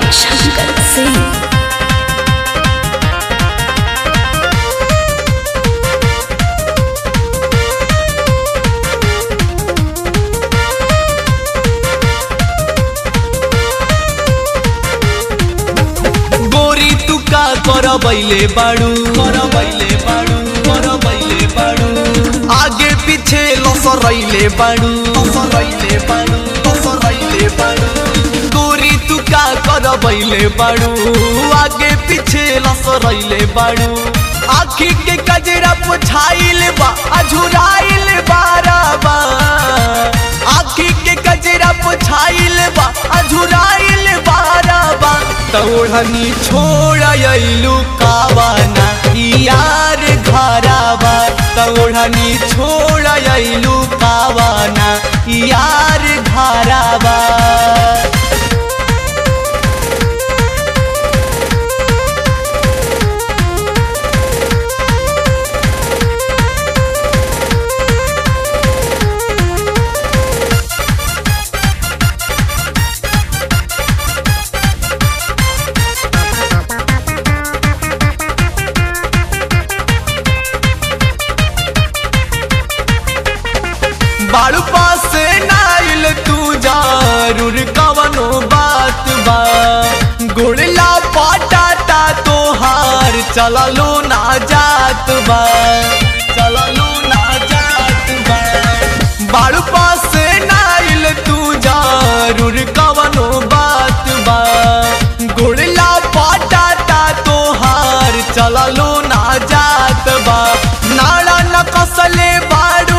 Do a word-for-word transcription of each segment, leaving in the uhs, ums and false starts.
शंकर सिंह। गोरी तू का कर बैले बाड़ू कर बैले बाड़ू कर बैले बाड़ू आगे पीछे लसरैले बाड़ू लसरैले बाड़ू लसरैले बाड़ू गोरी तू का कर बैले बाड़ू आगे पीछे लसरैले बाड़ू आखी के कजरा पुछाइल बा अझुराइल बाराबा आखी के कजरा पुछाइल बा अझुराइल बाराबा तोड़नी छोड़ अइलू कावाना यार घराबा तोड़नी छोड़ अइलू कावाना यार घराबा। बाड़ू पास नाइल तू जरूर कवनो बात बा गुड़ला पटाटा तोहार चललो ना जात बा चललो ना जात बा बाड़ू पास नाइल तू जरूर कवनो बात बा गुड़ला पटाटा तोहार चललो ना जात बा नाड़ा न कसले बाड़ू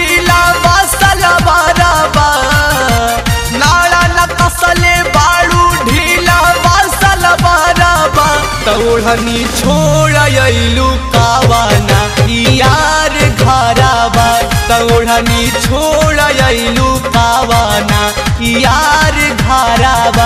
तोड़नी छोड़ अइलू कावाना यार घराबा तोड़नी छोड़ अइलू कावाना यार घराबा।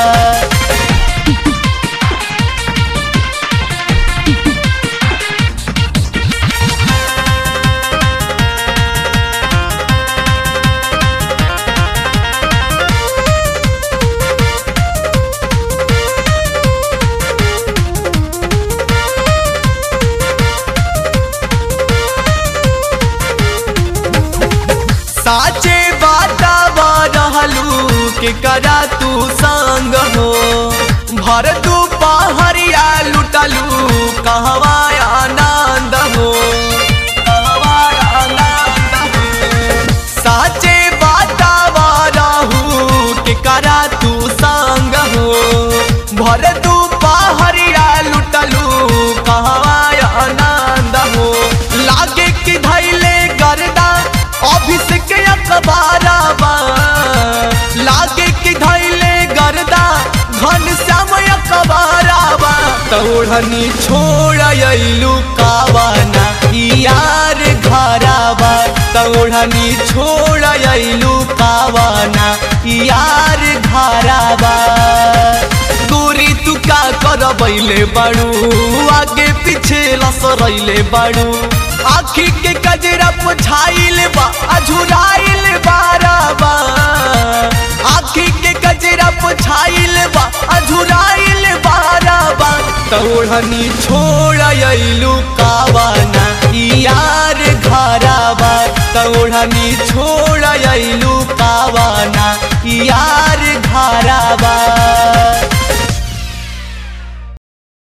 साचे बातावा रहलू के करा तू संग हो भर तू पहरिया लुटलू कहवा आनंद हो कहवा आनंद हो साचे बातावा रहू के करा तू संग हो भर तू पहरिया लुटलू कहवा आनंद हो लागे कि धैले गर्दा ऑफिस के अखबाराबा लागे कि धैले गर्दा घन श्याम अखबाराबा तोड़नी छोड़ अइलू कावाना यार घराबा तोड़नी छोड़ अइलू कावाना यार घराबा। गोरी तू का कर बैले बाड़ू आगे पीछे लसरैले बाड़ू आखी के कजरा पुछाइल बा अझुराइल बाराबा आखी के कजरा पुछाइल बा अझुराइल बाराबा तोड़नी छोड़ अइलू कावाना यार घराबा तोड़नी छोड़ अइलू कावाना यार घराबा।